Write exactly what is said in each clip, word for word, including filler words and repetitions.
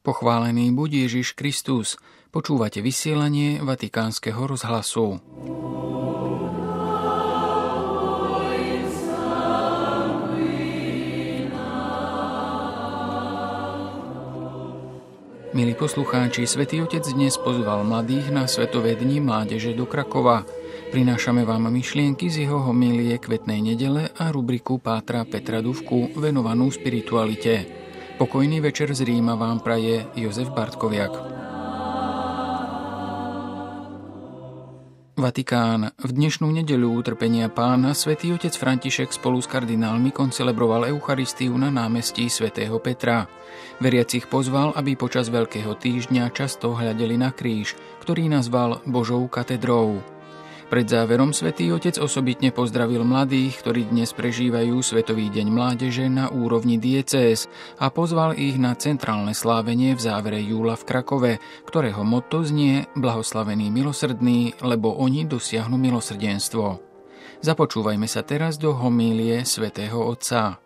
Pochválený buď Ježiš Kristus. Počúvate vysielanie Vatikánskeho rozhlasu. Milí poslucháči, Svätý Otec dnes pozval mladých na Svetové dni mládeže do Krakova. Prinášame vám myšlienky z jeho homílie Kvetnej nedele a rubriku Pátra Petra Dufku venovanú spiritualite. Pokojný večer z Ríma vám praje Jozef Bartkoviak. Vatikán. V dnešnú nedeľu utrpenia Pána Svätý Otec František spolu s kardinálmi koncelebroval Eucharistiu na námestí svätého Petra. Veriacich pozval, aby počas Veľkého týždňa často hľadeli na kríž, ktorý nazval Božou katedrou. Pred záverom Svätý Otec osobitne pozdravil mladých, ktorí dnes prežívajú Svetový deň mládeže na úrovni diecéz a pozval ich na centrálne slávenie v závere júla v Krakove, ktorého motto znie Blahoslavení milosrdní, lebo oni dosiahnu milosrdenstvo. Započúvajme sa teraz do homílie svätého Otca.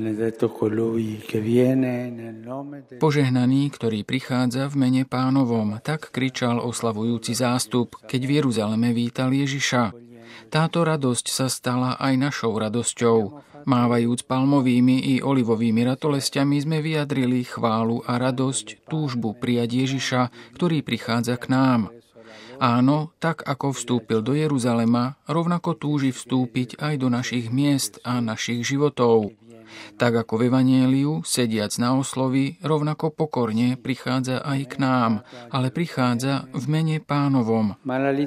Požehnaný, ktorý prichádza v mene Pánovom, tak kričal oslavujúci zástup, keď v Jeruzaleme vítal Ježiša. Táto radosť sa stala aj našou radosťou. Mávajúc palmovými i olivovými ratolesťami sme vyjadrili chválu a radosť, túžbu prijať Ježiša, ktorý prichádza k nám. Áno, tak ako vstúpil do Jeruzalema, rovnako túži vstúpiť aj do našich miest a našich životov. Tak ako v Evanjeliu, sediac na oslovi, rovnako pokorne prichádza aj k nám, ale prichádza v mene Pánovom.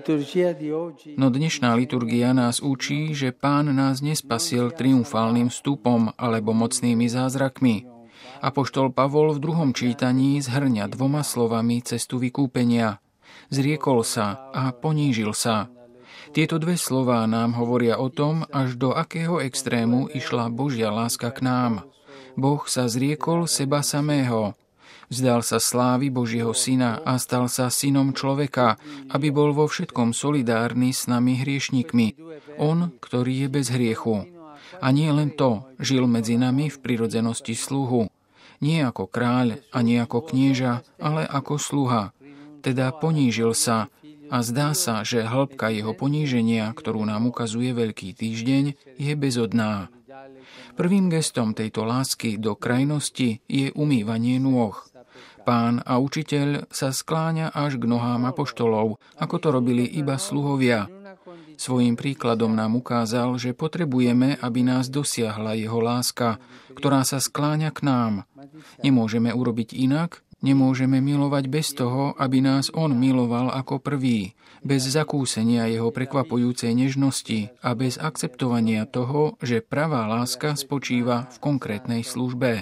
No dnešná liturgia nás učí, že Pán nás nespasil triumfálnym vstupom alebo mocnými zázrakmi. Apoštol Pavol v druhom čítaní zhrňa dvoma slovami cestu vykúpenia. Zriekol sa a ponížil sa. Tieto dve slová nám hovoria o tom, až do akého extrému išla Božia láska k nám. Boh sa zriekol seba samého. Vzdal sa slávy Božieho syna a stal sa synom človeka, aby bol vo všetkom solidárny s nami hriešnikmi. On, ktorý je bez hriechu. A nie len to, žil medzi nami v prirodzenosti sluhu. Nie ako kráľ a nie ako knieža, ale ako sluha. Teda ponížil sa, a zdá sa, že hĺbka jeho poníženia, ktorú nám ukazuje Veľký týždeň, je bezodná. Prvým gestom tejto lásky do krajnosti je umývanie nôh. Pán a učiteľ sa skláňa až k nohám apoštolov, ako to robili iba sluhovia. Svojím príkladom nám ukázal, že potrebujeme, aby nás dosiahla jeho láska, ktorá sa skláňa k nám. Nemôžeme urobiť inak, nemôžeme milovať bez toho, aby nás on miloval ako prvý, bez zakúsenia jeho prekvapujúcej nežnosti a bez akceptovania toho, že pravá láska spočíva v konkrétnej službe.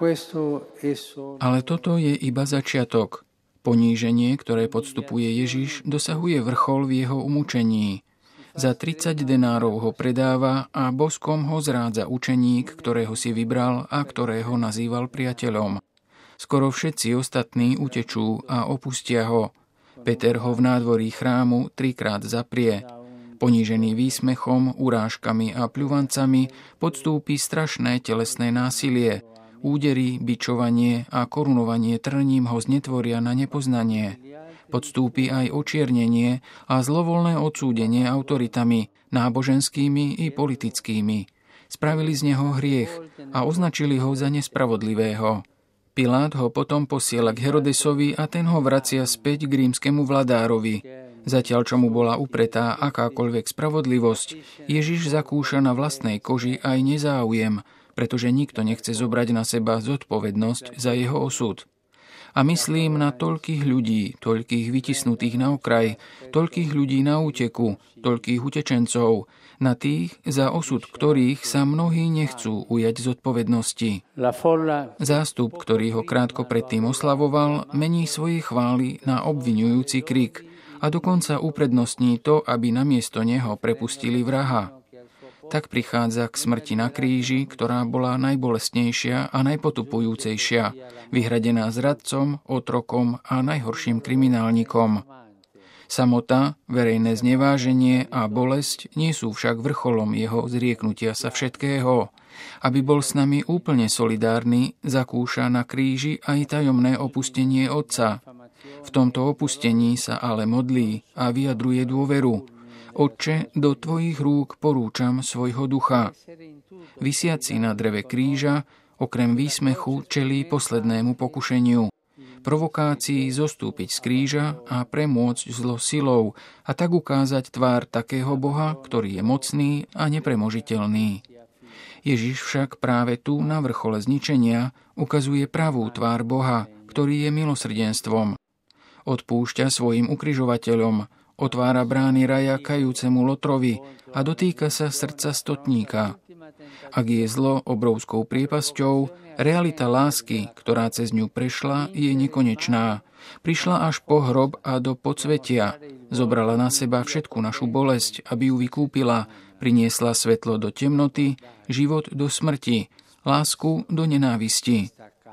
Ale toto je iba začiatok. Poníženie, ktoré podstupuje Ježiš, dosahuje vrchol v jeho umúčení. Za tridsať denárov ho predáva a boskom ho zrádza učeník, ktorého si vybral a ktorého nazýval priateľom. Skoro všetci ostatní utečú a opustia ho. Peter ho v nádvorí chrámu trikrát zaprie. Ponížený výsmechom, urážkami a pľuvancami podstúpi strašné telesné násilie. Údery, bičovanie a korunovanie trním ho znetvoria na nepoznanie. Podstúpi aj očiernenie a zlovoľné odsúdenie autoritami, náboženskými i politickými. Spravili z neho hriech a označili ho za nespravodlivého. Pilát ho potom posiela k Herodesovi a ten ho vracia späť k rímskemu vladárovi. Zatiaľ, čo mu bola upretá akákoľvek spravodlivosť, Ježiš zakúša na vlastnej koži aj nezáujem, pretože nikto nechce zobrať na seba zodpovednosť za jeho osud. A myslím na toľkých ľudí, toľkých vytisnutých na okraj, toľkých ľudí na úteku, toľkých utečencov, na tých, za osud ktorých sa mnohí nechcú ujať zodpovednosti. Zástup, ktorý ho krátko predtým oslavoval, mení svoje chvály na obviňujúci krik a dokonca uprednostní to, aby namiesto neho prepustili vraha. Tak prichádza k smrti na kríži, ktorá bola najbolestnejšia a najpotupujúcejšia, vyhradená zradcom, otrokom a najhorším kriminálnikom. Samota, verejné zneváženie a bolesť nie sú však vrcholom jeho zrieknutia sa všetkého. Aby bol s nami úplne solidárny, zakúša na kríži aj tajomné opustenie Otca. V tomto opustení sa ale modlí a vyjadruje dôveru. Otče, do tvojich rúk porúčam svojho ducha. Visiaci na dreve kríža, okrem výsmechu, čelí poslednému pokušeniu. Provokácii zostúpiť z kríža a premôcť zlo silou a tak ukázať tvár takého Boha, ktorý je mocný a nepremožiteľný. Ježiš však práve tu na vrchole zničenia ukazuje pravú tvár Boha, ktorý je milosrdenstvom. Odpúšťa svojim ukrižovateľom, otvára brány raja kajúcemu Lotrovi a dotýka sa srdca stotníka. Ak je zlo obrovskou priepasťou, realita lásky, ktorá cez ňu prešla, je nekonečná. Prišla až po hrob a do podsvetia. Zobrala na seba všetku našu bolesť, aby ju vykúpila. Priniesla svetlo do temnoty, život do smrti, lásku do nenávisti.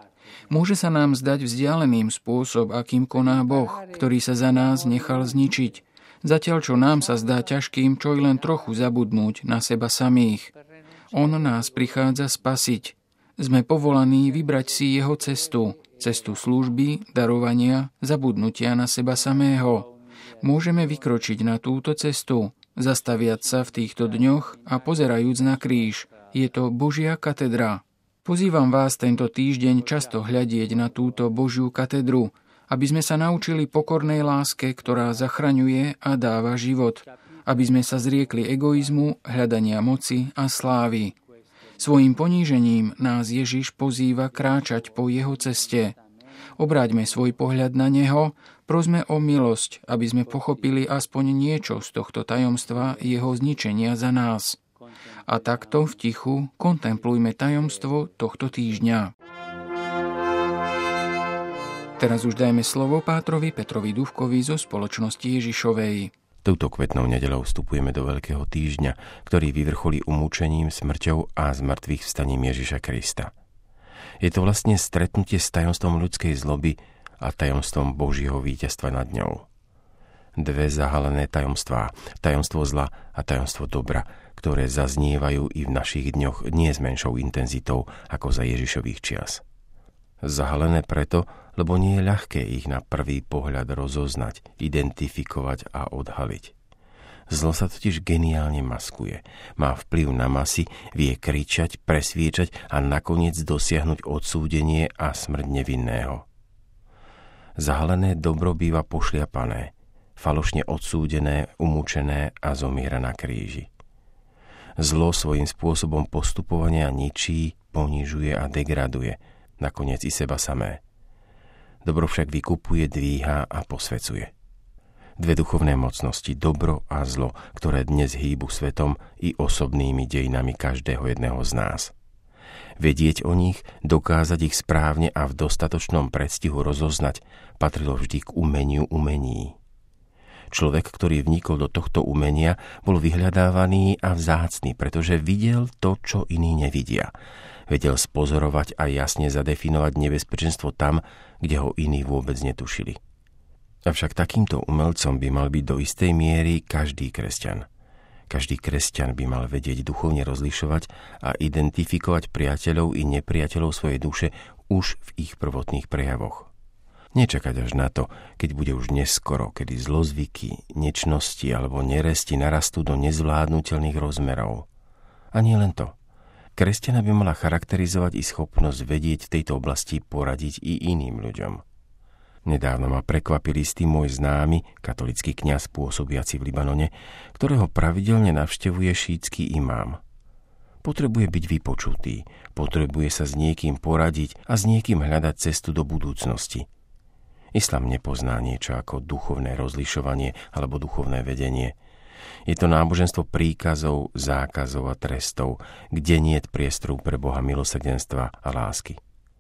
Môže sa nám zdať vzdialeným spôsob, akým koná Boh, ktorý sa za nás nechal zničiť. Zatiaľ, čo nám sa zdá ťažkým čo i len trochu zabudnúť na seba samých. On nás prichádza spasiť. Sme povolaní vybrať si jeho cestu, cestu služby, darovania, zabudnutia na seba samého. Môžeme vykročiť na túto cestu, zastaviať sa v týchto dňoch a pozerajúc na kríž. Je to Božia katedra. Pozývam vás tento týždeň často hľadieť na túto Božiu katedru, aby sme sa naučili pokornej láske, ktorá zachraňuje a dáva život, aby sme sa zriekli egoizmu, hľadania moci a slávy. Svojím ponížením nás Ježiš pozýva kráčať po jeho ceste. Obráťme svoj pohľad na neho, prosme o milosť, aby sme pochopili aspoň niečo z tohto tajomstva jeho zničenia za nás. A takto v tichu kontemplujme tajomstvo tohto týždňa. Teraz už dajme slovo pátrovi Petrovi Dufkovi zo Spoločnosti Ježišovej. Touto kvetnou nedeľou vstupujeme do Veľkého týždňa, ktorý vyvrcholí umúčením, smrťou a zmrtvých vstaním Ježiša Krista. Je to vlastne stretnutie s tajomstvom ľudskej zloby a tajomstvom Božieho víťazstva nad ňou. Dve zahalené tajomstvá, tajomstvo zla a tajomstvo dobra, ktoré zaznievajú i v našich dňoch nie s menšou intenzitou ako za Ježišových čias. Zahalené preto, lebo nie je ľahké ich na prvý pohľad rozoznať, identifikovať a odhaliť. Zlo sa totiž geniálne maskuje, má vplyv na masy, vie kričať, presviečať a nakoniec dosiahnuť odsúdenie a smrť nevinného. Zahalené dobro býva pošliapané, falošne odsúdené, umúčené a zomiera na kríži. Zlo svojím spôsobom postupovania ničí, ponižuje a degraduje, nakoniec i seba samé. Dobro však vykupuje, dvíha a posvecuje. Dve duchovné mocnosti, dobro a zlo, ktoré dnes hýbu svetom i osobnými dejinami každého jedného z nás. Vedieť o nich, dokázať ich správne a v dostatočnom predstihu rozoznať, patrilo vždy k umeniu umení. Človek, ktorý vnikol do tohto umenia, bol vyhľadávaný a vzácny, pretože videl to, čo iní nevidia. Vedel spozorovať a jasne zadefinovať nebezpečenstvo tam, kde ho iní vôbec netušili. Avšak takýmto umelcom by mal byť do istej miery každý kresťan. Každý kresťan by mal vedieť duchovne rozlišovať a identifikovať priateľov i nepriateľov svojej duše už v ich prvotných prejavoch. Nečakať až na to, keď bude už neskoro, kedy zlozvyky, nečnosti alebo neresti narastú do nezvládnutelných rozmerov. A nie len to. Kresťana by mala charakterizovať i schopnosť vedieť v tejto oblasti poradiť i iným ľuďom. Nedávno ma prekvapil istý môj známy, katolický kňaz pôsobiaci v Libanone, ktorého pravidelne navštevuje šítsky imám. Potrebuje byť vypočutý, potrebuje sa s niekým poradiť a s niekým hľadať cestu do budúcnosti. Islám nepozná niečo ako duchovné rozlišovanie alebo duchovné vedenie. Je to náboženstvo príkazov, zákazov a trestov, kde niet priestoru pre Boha milosrdenstva a lásky.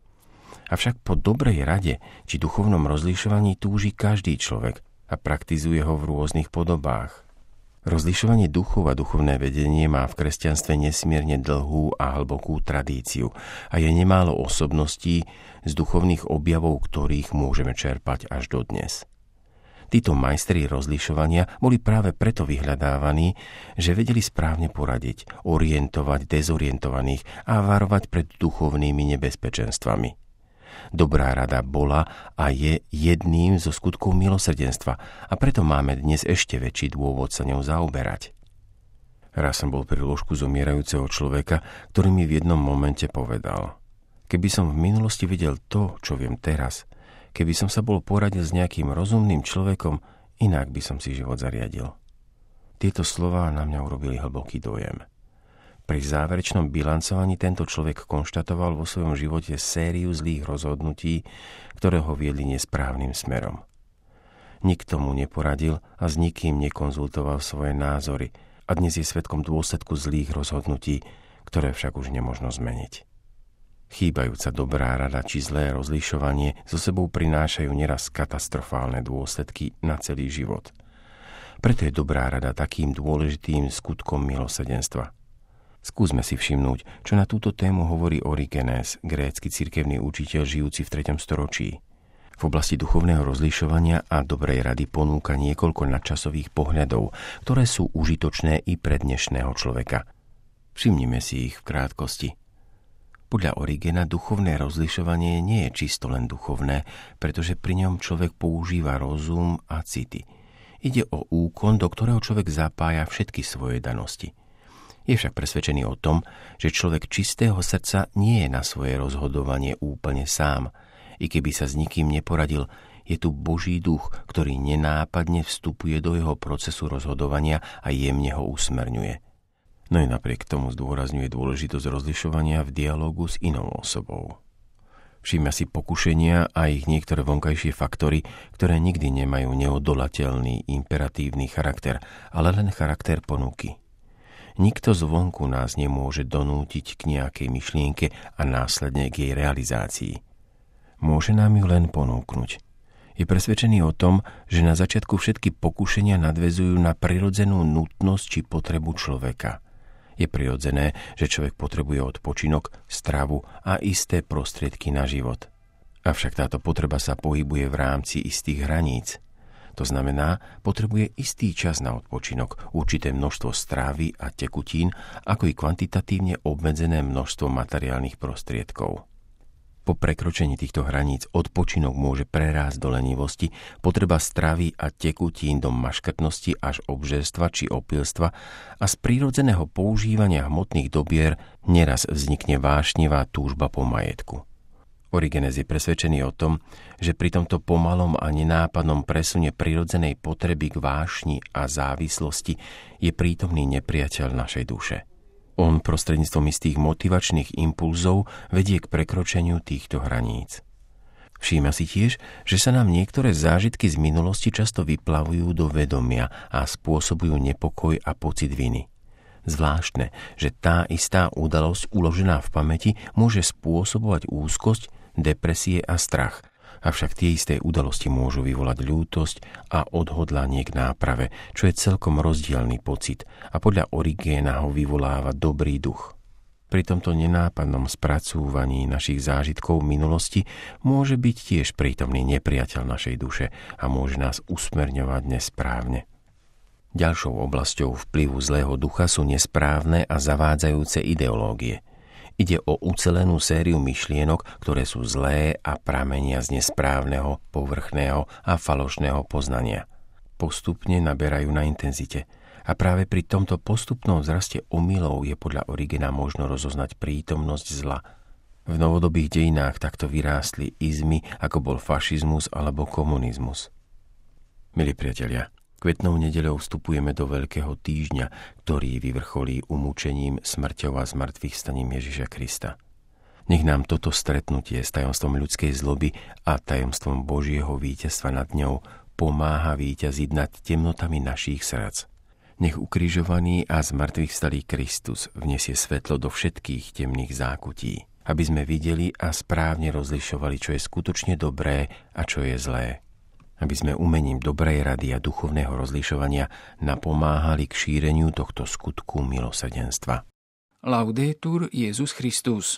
Avšak po dobrej rade či duchovnom rozlišovaní túži každý človek a praktizuje ho v rôznych podobách. Rozlišovanie duchov a duchovné vedenie má v kresťanstve nesmierne dlhú a hlbokú tradíciu a je nemálo osobností z duchovných objavov, ktorých môžeme čerpať až dodnes. Títo majstri rozlišovania boli práve preto vyhľadávaní, že vedeli správne poradiť, orientovať dezorientovaných a varovať pred duchovnými nebezpečenstvami. Dobrá rada bola a je jedným zo skutkov milosrdenstva a preto máme dnes ešte väčší dôvod sa ňou zaoberať. Raz som bol pri lôžku zomierajúceho človeka, ktorý mi v jednom momente povedal: keby som v minulosti videl to, čo viem teraz, keby som sa bol poradil s nejakým rozumným človekom, inak by som si život zariadil. Tieto slová na mňa urobili hlboký dojem. Pri záverečnom bilancovaní tento človek konštatoval vo svojom živote sériu zlých rozhodnutí, ktoré ho viedli nesprávnym smerom. Nikto mu neporadil a s nikým nekonzultoval svoje názory a dnes je svedkom dôsledku zlých rozhodnutí, ktoré však už nemožno zmeniť. Chýbajúca dobrá rada či zlé rozlišovanie so sebou prinášajú neraz katastrofálne dôsledky na celý život. Preto je dobrá rada takým dôležitým skutkom milosrdenstva. Skúsme si všimnúť, čo na túto tému hovorí Origenes, grécky cirkevný učiteľ žijúci v treťom storočí. V oblasti duchovného rozlišovania a dobrej rady ponúka niekoľko nadčasových pohľadov, ktoré sú užitočné i pre dnešného človeka. Všimnime si ich v krátkosti. Podľa Origena duchovné rozlišovanie nie je čisto len duchovné, pretože pri ňom človek používa rozum a city. Ide o úkon, do ktorého človek zapája všetky svoje danosti. Je však presvedčený o tom, že človek čistého srdca nie je na svoje rozhodovanie úplne sám. I keby sa s nikým neporadil, je tu Boží duch, ktorý nenápadne vstupuje do jeho procesu rozhodovania a jemne ho usmerňuje. No i napriek tomu zdôrazňuje dôležitosť rozlišovania v dialógu s inou osobou. Všimňa si pokušenia a ich niektoré vonkajšie faktory, ktoré nikdy nemajú neodolateľný imperatívny charakter, ale len charakter ponuky. Nikto zvonku nás nemôže donútiť k nejakej myšlienke a následne k jej realizácii. Môže nám ju len ponúknuť. Je presvedčený o tom, že na začiatku všetky pokušenia nadväzujú na prirodzenú nutnosť či potrebu človeka. Je prirodzené, že človek potrebuje odpočinok, stravu a isté prostriedky na život. Avšak táto potreba sa pohybuje v rámci istých hraníc. To znamená, potrebuje istý čas na odpočinok, určité množstvo strávy a tekutín, ako i kvantitatívne obmedzené množstvo materiálnych prostriedkov. Po prekročení týchto hraníc odpočinok môže prerásť do lenivosti, potreba stravy a tekutín do maškrtnosti až obžerstva či opilstva a z prírodzeného používania hmotných dobier neraz vznikne vášnivá túžba po majetku. Origenes je presvedčený o tom, že pri tomto pomalom a nenápadnom presune prírodzenej potreby k vášni a závislosti je prítomný nepriateľ našej duše. On prostredníctvom istých motivačných impulzov vedie k prekročeniu týchto hraníc. Všíma si tiež, že sa nám niektoré zážitky z minulosti často vyplavujú do vedomia a spôsobujú nepokoj a pocit viny. Zvláštne, že tá istá udalosť uložená v pamäti môže spôsobovať úzkosť, depresie a strach, avšak tie isté udalosti môžu vyvolať ľútosť a odhodlanie k náprave, čo je celkom rozdielny pocit a podľa Origéna ho vyvoláva dobrý duch. Pri tomto nenápadnom spracúvaní našich zážitkov minulosti môže byť tiež prítomný nepriateľ našej duše a môže nás usmerňovať nesprávne. Ďalšou oblasťou vplyvu zlého ducha sú nesprávne a zavádzajúce ideológie. Ide o ucelenú sériu myšlienok, ktoré sú zlé a pramenia z nesprávneho, povrchného a falošného poznania. Postupne naberajú na intenzite a práve pri tomto postupnom vzraste omylov je podľa Origena možno rozoznať prítomnosť zla. V novodobých dejinách takto vyrástli izmy, ako bol fašizmus alebo komunizmus. Milí priatelia, kvetnou nedeľou vstupujeme do Veľkého týždňa, ktorý vyvrcholí umúčením, smrťou a zmŕtvychvstaním Ježiša Krista. Nech nám toto stretnutie s tajomstvom ľudskej zloby a tajomstvom Božieho víťazstva nad ňou pomáha víťaziť nad temnotami našich srdc. Nech ukrižovaný a zmŕtvychvstalý Kristus vnesie svetlo do všetkých temných zákutí, aby sme videli a správne rozlišovali, čo je skutočne dobré a čo je zlé. Aby sme umením dobrej rady a duchovného rozlišovania napomáhali k šíreniu tohto skutku milosrdenstva. Laudetur Jesus Christus.